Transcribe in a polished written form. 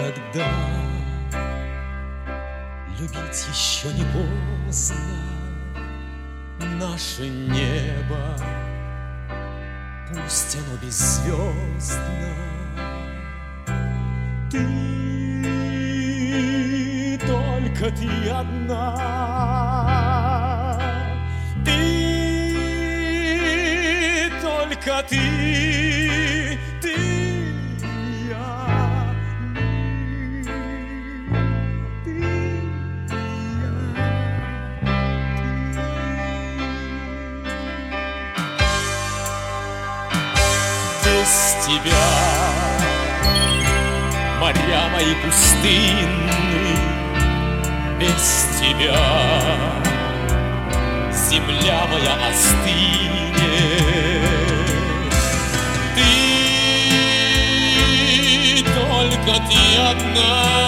Когда любить еще не поздно, наше небо, пусть оно беззвездно. Ты, только ты одна, ты, только ты, ты и я, ты и я, ты. Без тебя моря мои пустынны, без тебя земля моя остынет. Ты, только ты одна.